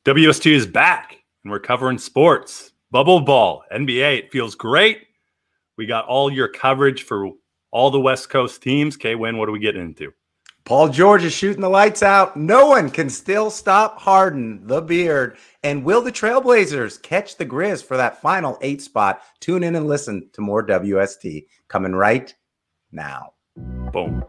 WST is back, and we're covering sports. Bubble ball, NBA, it feels great. We got all your coverage for all the West Coast teams. K-Win, what are we getting into? Paul George is shooting the lights out. No one can still stop Harden, the beard. And will the Trailblazers catch the Grizz for that final 8 spot? Tune in and listen to more WST coming right now. Boom.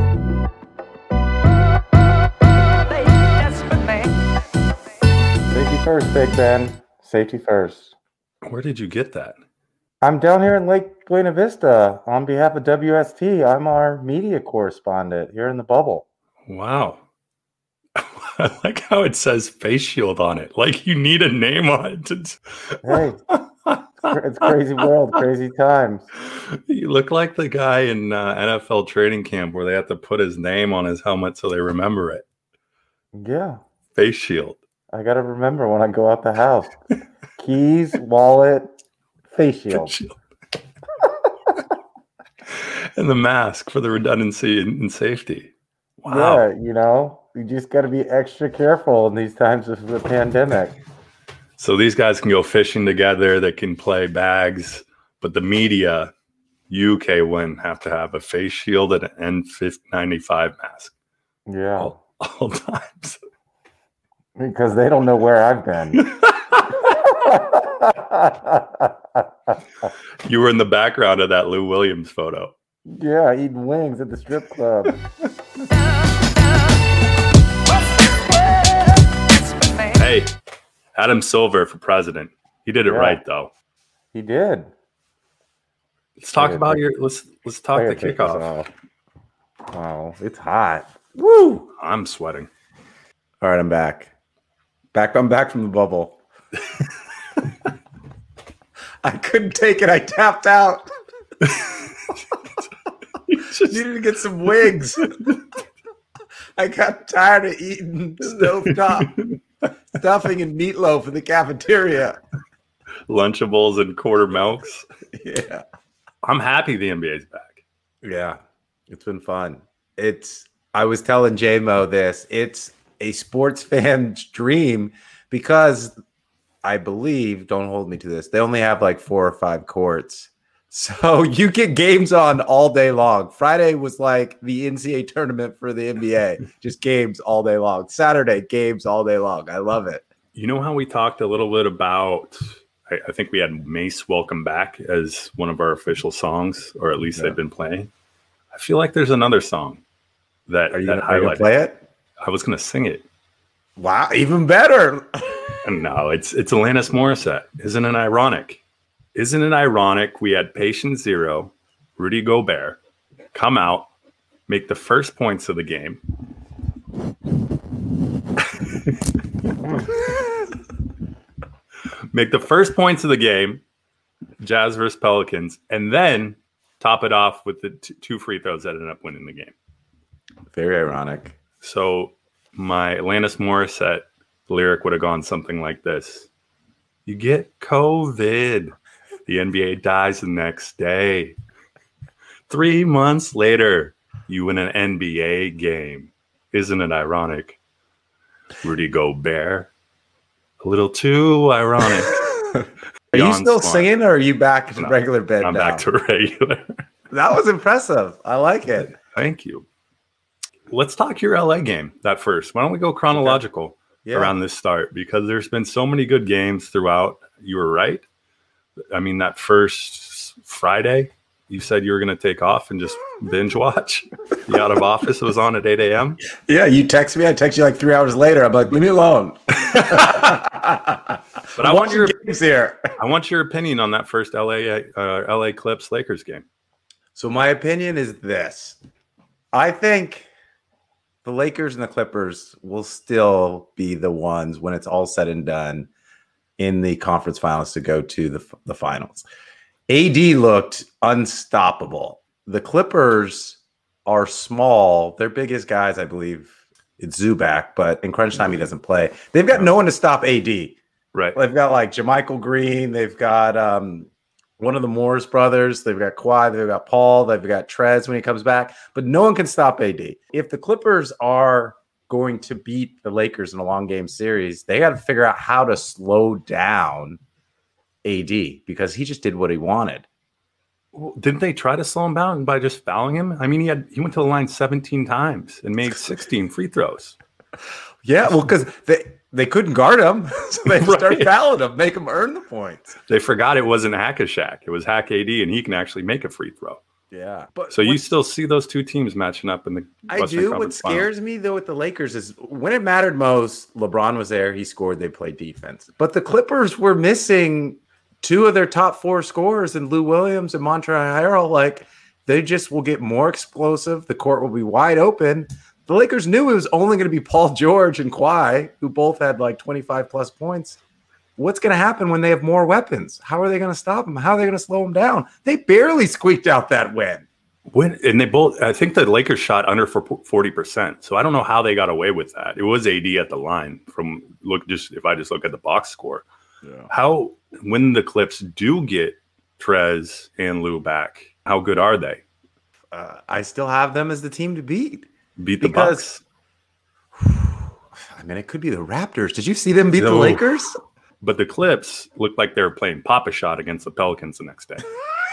Safety first, Big Ben. Safety first. Where did you get that? I'm down here in Lake Buena Vista on behalf of WST. I'm our media correspondent here in the bubble. Wow. I like how it says face shield on it. Like you need a name on it. Hey, it's crazy world, crazy times. You look like the guy in NFL training camp where they have to put his name on his helmet so they remember it. Yeah. Face shield. I got to remember when I go out the house. Keys, wallet, face shield. And the mask for the redundancy and safety. Wow. Yeah, you just got to be extra careful in these times of the pandemic. So these guys can go fishing together. They can play bags. But the media, K-Win, have to have a face shield and an N95 mask. Yeah. All times. Because they don't know where I've been. You were in the background of that Lou Williams photo. Yeah, eating wings at the strip club. Hey, Adam Silver for president. He did it right though. He did. Let's talk about let's talk the kickoff. Wow, it's hot. Woo! I'm sweating. All right, I'm back. I'm back from the bubble. I couldn't take it. I tapped out. Needed to get some wings. I got tired of eating stovetop stuffing and meatloaf in the cafeteria. Lunchables and quarter milks. Yeah. I'm happy the NBA's back. Yeah. It's been fun. I was telling J-Mo this. It's a sports fan's dream because I believe, don't hold me to this, they only have like 4 or 5 courts. So you get games on all day long. Friday was like the NCAA tournament for the NBA. Just games all day long. Saturday, games all day long. I love it. You know how we talked a little bit about, I think we had Mace Welcome Back as one of our official songs, or at least they've been playing. I feel like there's another song that Are you going to play it? I was going to sing it. Wow, even better. No, it's Alanis Morissette. Isn't it ironic? Isn't it ironic we had patient zero, Rudy Gobert, come out, make the first points of the game. Make the first points of the game, Jazz versus Pelicans, and then top it off with the 2 free throws that ended up winning the game. Very ironic. So my Alanis Morissette lyric would have gone something like this. You get COVID. The NBA dies the next day. 3 months later, you win an NBA game. Isn't it ironic? Rudy Gobert. A little too ironic. Are you still singing or are you back to regular bed I'm now? back to regular. That was impressive. I like it. Thank you. Let's talk your LA game, that first. Why don't we go chronological around this start? Because there's been so many good games throughout. You were right. I mean, that first Friday, you said you were going to take off and just binge watch. The Out of Office was on at 8 a.m. Yeah, you text me. I text you like 3 hours later. I'm like, leave me alone. But I want your games here. I want your opinion on that first LA Clips Lakers game. So my opinion is this. I think the Lakers and the Clippers will still be the ones when it's all said and done in the conference finals to go to the finals. AD looked unstoppable. The Clippers are small. Their biggest guys, I believe, it's Zubac, but in crunch time, he doesn't play. They've got no one to stop AD. Right. They've got like JaMychal Green. They've got one of the Morris brothers. They've got Kawhi. They've got Paul. They've got Trez when he comes back. But no one can stop AD. If the Clippers are going to beat the Lakers in a long game series, they got to figure out how to slow down AD because he just did what he wanted. Well, didn't they try to slow him down by just fouling him? I mean, he went to the line 17 times and made 16 free throws. Yeah, well, because they couldn't guard him, so they start fouling him, make him earn the points. They forgot it wasn't Hack-a-Shaq. It was Hack AD, and he can actually make a free throw. Yeah. But so you still see those two teams matching up in the Western Conference What scares me, though, with the Lakers is when it mattered most, LeBron was there, he scored, they played defense. But the Clippers were missing two of their top four scorers in Lou Williams and Montrezl Harrell. Like, they just will get more explosive. The court will be wide open. The Lakers knew it was only going to be Paul George and Kawhi, who both had like 25-plus points. What's going to happen when they have more weapons? How are they going to stop them? How are they going to slow them down? They barely squeaked out that win. And they both, I think the Lakers shot under for 40%. So I don't know how they got away with that. It was AD at the line if I just look at the box score. Yeah. When the Clips do get Trez and Lou back, how good are they? I still have them as the team to beat. Beat the Bucks. I mean, it could be the Raptors. Did you see them beat the Lakers? But the Clips looked like they were playing Pop-A-Shot against the Pelicans the next day.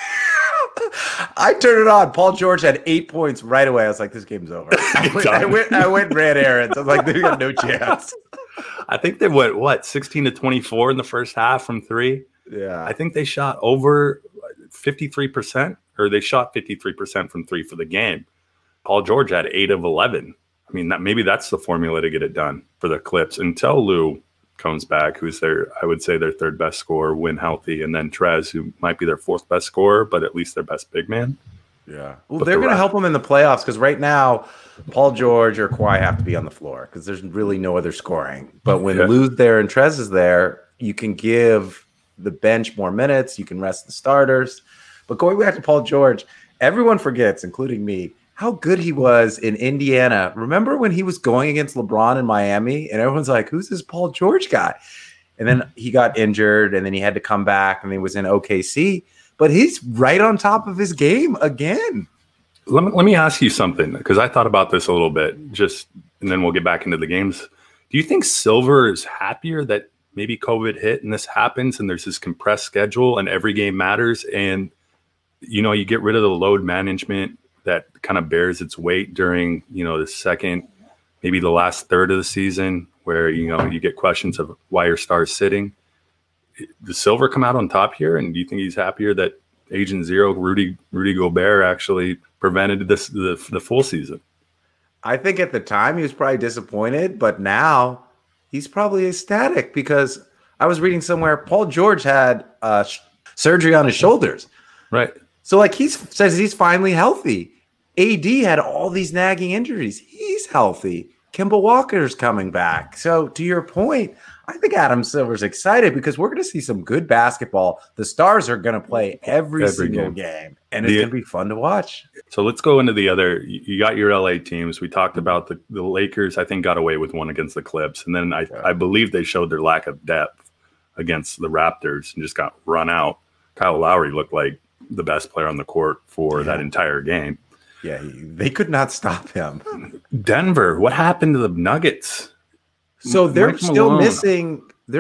I turned it on. Paul George had 8 points right away. I was like, this game's over. I went and ran errands. I was like, they got no chance. I think they went, 16 to 24 in the first half from three? Yeah. I think they shot over 53%, or they shot 53% from three for the game. Paul George had 8 of 11. I mean, maybe that's the formula to get it done for the Clips until Lou comes back, who's I would say their third best scorer when healthy, and then Trez, who might be their fourth best scorer, but at least their best big man. Yeah. Well, they're going to help them in the playoffs because right now, Paul George or Kawhi have to be on the floor because there's really no other scoring. But when Lou's there and Trez is there, you can give the bench more minutes. You can rest the starters. But going back to Paul George, everyone forgets, including me, how good he was in Indiana. Remember when he was going against LeBron in Miami and everyone's like, who's this Paul George guy? And then he got injured and then he had to come back and he was in OKC, but he's right on top of his game again. Let me ask you something, because I thought about this a little bit and then we'll get back into the games. Do you think Silver is happier that maybe COVID hit and this happens and there's this compressed schedule and every game matters and, you get rid of the load management that kind of bears its weight during, the second, maybe the last third of the season where, you get questions of why your star's sitting. Does Silver come out on top here? And do you think he's happier that Agent Zero, Rudy Gobert, actually prevented the full season? I think at the time he was probably disappointed, but now he's probably ecstatic because I was reading somewhere Paul George had surgery on his shoulders. Right. So he says he's finally healthy. AD had all these nagging injuries. He's healthy. Kemba Walker's coming back. So to your point, I think Adam Silver's excited because we're going to see some good basketball. The stars are going to play every single game, and it's going to be fun to watch. So let's go into the other. You got your LA teams. We talked about the Lakers, I think, got away with one against the Clips. And then I believe they showed their lack of depth against the Raptors and just got run out. Kyle Lowry looked like the best player on the court for that entire game. Yeah, they could not stop him. Denver, what happened to the Nuggets? So they're still missing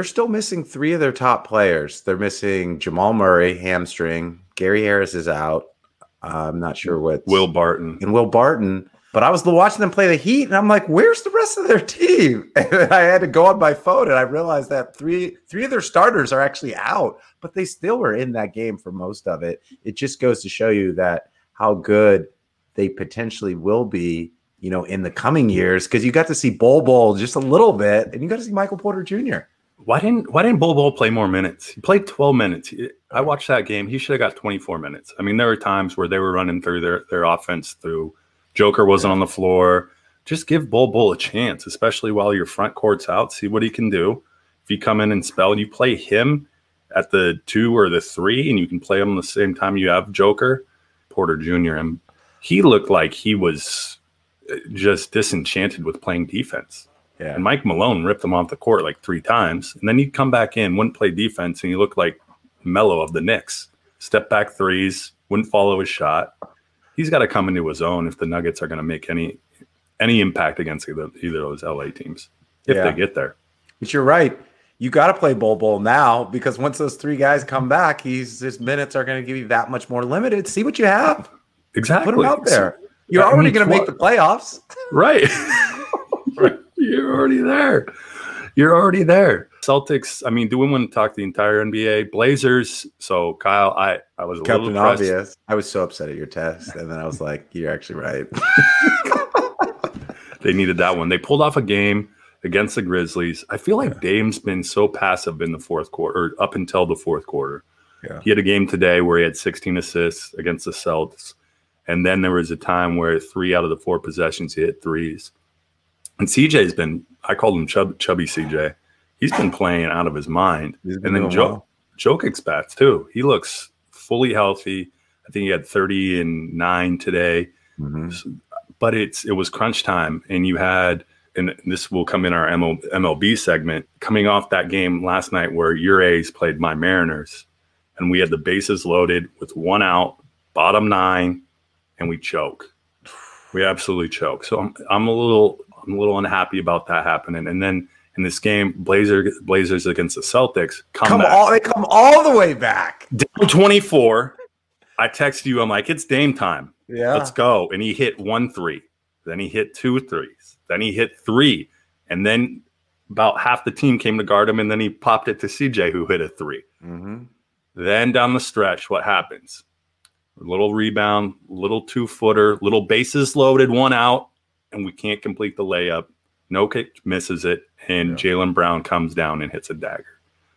3 of their top players. They're missing Jamal Murray, hamstring. Gary Harris is out. I'm not sure what. Will Barton. But I was watching them play the Heat, and I'm like, where's the rest of their team? And I had to go on my phone, and I realized that three of their starters are actually out, but they still were in that game for most of it. It just goes to show you that how good they potentially will be, in the coming years, because you got to see Bol just a little bit, and you got to see Michael Porter Jr. Why didn't Bol play more minutes? He played 12 minutes. I watched that game. He should have got 24 minutes. I mean, there were times where they were running through their offense through. Joker wasn't on the floor. Just give Bol a chance, especially while your front court's out. See what he can do. If you come in and spell, you play him at the 2 or the 3, and you can play him the same time you have Joker, Porter Jr. And he looked like he was just disenchanted with playing defense. Yeah. And Mike Malone ripped him off the court like 3 times. And then he'd come back in, wouldn't play defense, and he looked like Melo of the Knicks. Step back threes, wouldn't follow his shot. He's got to come into his own if the Nuggets are going to make any any impact against either of those LA teams if they get there. But you're right. You got to play Bol now because once those 3 guys come back, his minutes are going to give you that much more limited. See what you have. Exactly. Put him out there. You're already going to make the playoffs. Right. Right. You're already there. Celtics, I mean, do we want to talk the entire NBA? Blazers. So, Kyle, I was a Captain little Obvious. I was so upset at your test. And then I was like, you're actually right. They needed that one. They pulled off a game against the Grizzlies. I feel like Dame's been so passive in the fourth quarter, or up until the fourth quarter. Yeah. He had a game today where he had 16 assists against the Celtics. And then there was a time where 3 out of the 4 possessions he hit threes. And CJ's been, I called him chubby CJ. He's been playing out of his mind. And then Jokic's back too. He looks fully healthy. I think he had 30 and 9 today. Mm-hmm. But it was crunch time. And you had, and this will come in our MLB segment, coming off that game last night where your A's played my Mariners. And we had the bases loaded with 1 out, bottom 9, and we choke. We absolutely choke. So I'm a little unhappy about that happening. And then in this game, Blazers against the Celtics they come all the way back. Down 24. I text you. I'm like, it's Dame time. Yeah, let's go. And he hit 1 3. Then he hit 2 threes. Then he hit 3. And then about half the team came to guard him. And then he popped it to CJ, who hit a 3. Mm-hmm. Then down the stretch, what happens? A little rebound, little 2-footer, little bases loaded, 1 out, and we can't complete the layup. No kick, misses it, and Jaylen Brown comes down and hits a dagger.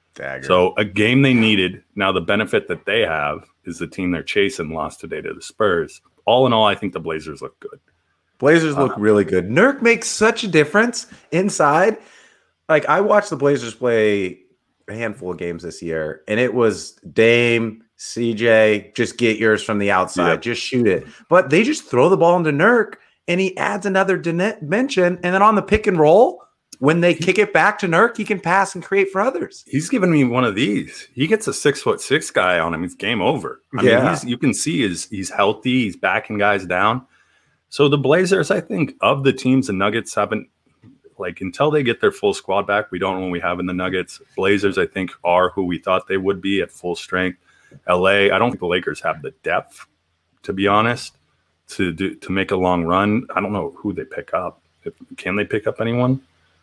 So a game they needed. Now the benefit that they have is the team they're chasing lost today to the Spurs. All in all, I think the Blazers look good. Blazers look really good. Nurk makes such a difference inside. Like, I watched the Blazers play a handful of games this year, and it was Dame, CJ, just get yours from the outside, just shoot it. But they just throw the ball into Nurk, and he adds another dimension. And then on the pick and roll, when they kick it back to Nurk, he can pass and create for others. He's giving me one of these. He gets a 6'6" guy on him. It's game over. I mean, you can see he's healthy. He's backing guys down. So the Blazers, I think, of the teams, the Nuggets haven't, like, until they get their full squad back, we don't know what we have in the Nuggets. Blazers, I think, are who we thought they would be at full strength. LA, I don't think the Lakers have the depth, to be honest, to make a long run. I don't know who they pick up. Can they pick up anyone?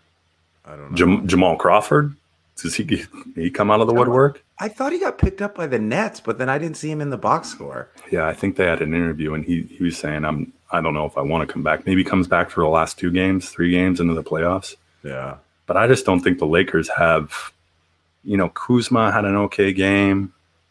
I don't know. Jamal Crawford? Does he come out of the woodwork? I thought he got picked up by the Nets, but then I didn't see him in the box score. Yeah, I think they had an interview, and he was saying, I don't know if I want to come back. Maybe he comes back for the last 3 games into the playoffs. Yeah. But I just don't think the Lakers have, Kuzma had an okay game.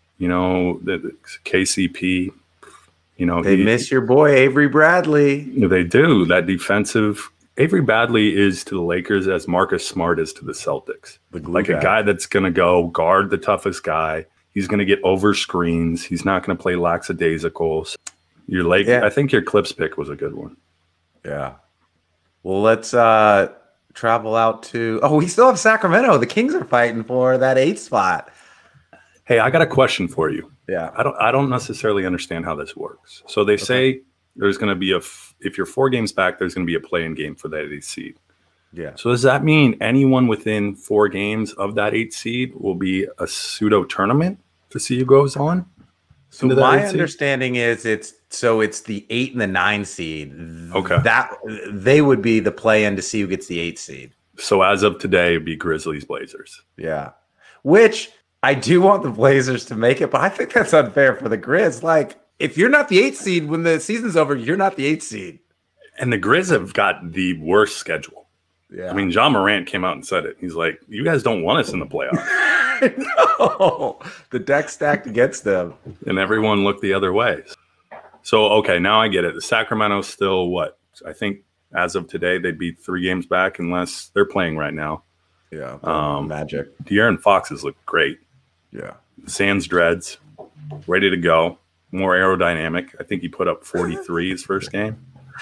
The KCP, they miss your boy, Avery Bradley. They do. That defensive Avery Bradley is to the Lakers as Marcus Smart is to the Celtics. Like a guy that's going to go guard the toughest guy. He's going to get over screens. He's not going to play lackadaisical. I think your Clips pick was a good one. Yeah. Well, let's travel out to. Oh, we still have Sacramento. The Kings are fighting for that 8th spot. Hey, I got a question for you. Yeah. I don't necessarily understand how this works. So they say there's going to be if you're 4 games back, there's going to be a play-in game for that 8th seed. Yeah. So does that mean anyone within 4 games of that 8th seed will be a pseudo tournament to see who goes on? So my understanding is it's the 8 and the 9 seed. Okay. That they would be the play-in to see who gets the 8th seed. So as of today, it'd be Grizzlies Blazers. Yeah. Which I do want the Blazers to make it, but I think that's unfair for the Grizz. Like, if you're not the 8th seed when the season's over, you're not the 8th seed. And the Grizz have got the worst schedule. Yeah. I mean, John Morant came out and said it. He's like, you guys don't want us in the playoffs. No, the deck stacked against them. And everyone looked the other way. So, okay, now I get it. The Sacramento's still what? I think as of today, they'd be 3 games back unless they're playing right now. Yeah, Magic. De'Aaron Foxes look great. Yeah. Sans dreads, ready to go. More aerodynamic. I think he put up 43 his first game.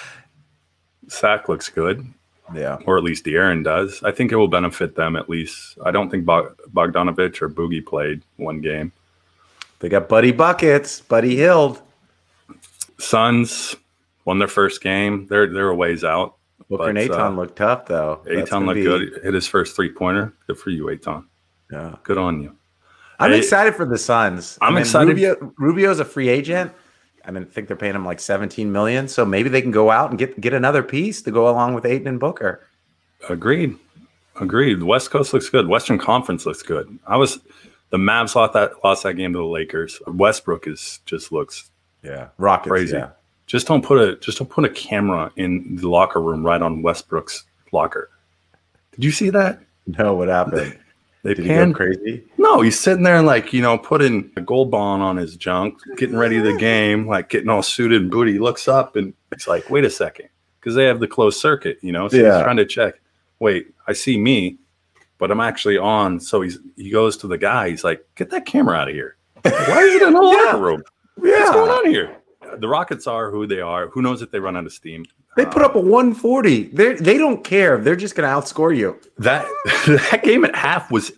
Sac looks good. Yeah. Or at least De'Aaron does. I think it will benefit them at least. I don't think Bogdanovich or Boogie played 1 game. They got Buddy Buckets, Buddy Hield. Suns won their first game. They're a ways out. Booker and Ayton looked tough, though. Ayton looked good. Hit his first 3-pointer. Good for you, Ayton. Yeah. Good on you. I'm excited for the Suns. I'm excited. Rubio's a free agent. I think they're paying him like $17 million. So maybe they can go out and get another piece to go along with Ayton and Booker. Agreed. The West Coast looks good. Western Conference looks good. The Mavs lost that game to the Lakers. Westbrook looks Rockets, crazy. Yeah. Just don't put a camera in the locker room right on Westbrook's locker. Did you see that? No, what happened? Did he go crazy? No, he's sitting there and putting a gold bond on his junk, getting ready the game, getting all suited and booty. He looks up and he's like, wait a second, because they have the closed circuit, so he's trying to check. Wait, I see me, but I'm actually on. So he goes to the guy. He's like, get that camera out of here. Why is it in the locker room? Yeah. What's going on here? The Rockets are who they are. Who knows if they run out of steam? They put up a 140. They don't care. They're just going to outscore you. That game at half was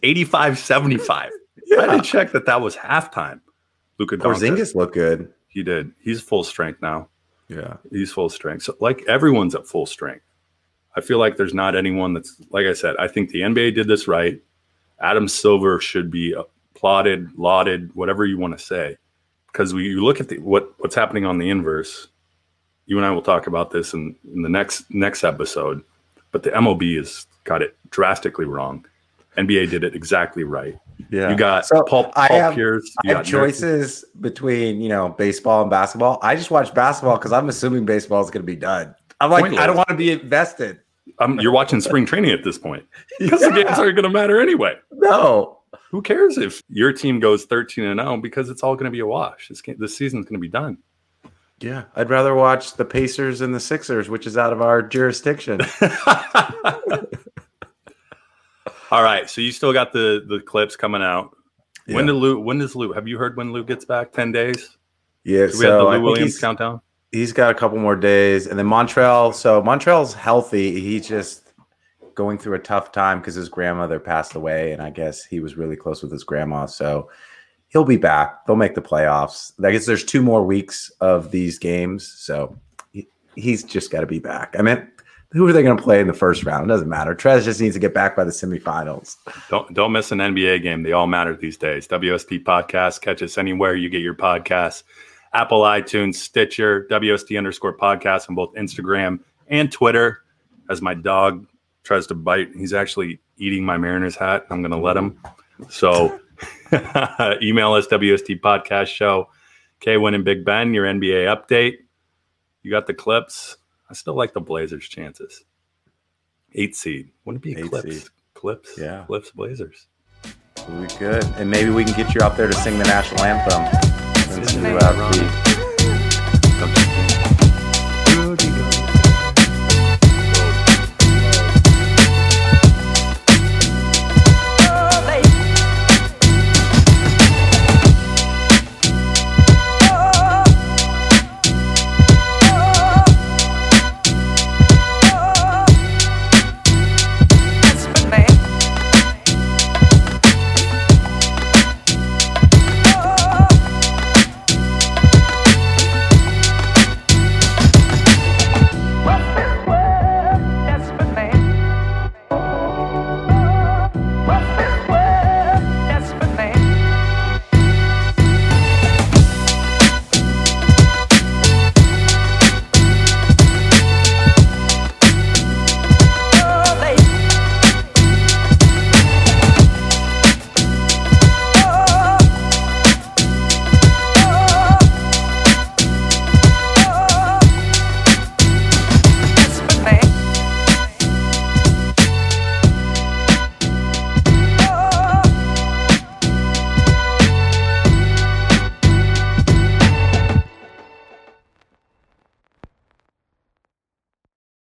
85-75. Yeah. I did check that was halftime. Luka Porzingis looked good. He did. He's full strength now. Yeah. He's full strength. So everyone's at full strength. I feel like there's not anyone that's, like I said, I think the NBA did this right. Adam Silver should be applauded, lauded, whatever you want to say. Because you look at what's happening on the inverse. You and I will talk about this in the next episode. But the MLB has got it drastically wrong. NBA did it exactly right. Yeah. You got Paul Pierce. I have choices between baseball and basketball. I just watch basketball because I'm assuming baseball is going to be done. I'm like, pointless. I don't want to be invested. You're watching spring training at this point because the games aren't going to matter anyway. No. Who cares if your team goes 13-0 because it's all going to be a wash. This season's going to be done. Yeah, I'd rather watch the Pacers and the Sixers, which is out of our jurisdiction. All right, so you still got the clips coming out. Yeah. When does Lou? Have you heard when Lou gets back? 10 days. Yeah, so we have the Lou Williams countdown. He's got a couple more days, and then Montreal. So Montreal's healthy. He's just going through a tough time because his grandmother passed away, and I guess he was really close with his grandma. So he'll be back. They'll make the playoffs. I guess there's 2 more weeks of these games, so he's just got to be back. I mean, who are they going to play in the first round? It doesn't matter. Trez just needs to get back by the semifinals. Don't miss an NBA game. They all matter these days. WST Podcast. Catch us anywhere you get your podcasts. Apple, iTunes, Stitcher, WST_podcast on both Instagram and Twitter. As my dog tries to bite, he's actually eating my Mariners hat. I'm going to let him. So email us, WST Podcast Show. K-Win and Big Ben, your NBA update. You got the clips. I still like the Blazers' chances. 8 seed. Wouldn't it be Clips? Clips? Yeah. Clips, Blazers. We could. And maybe we can get you out there to sing the national anthem. Since you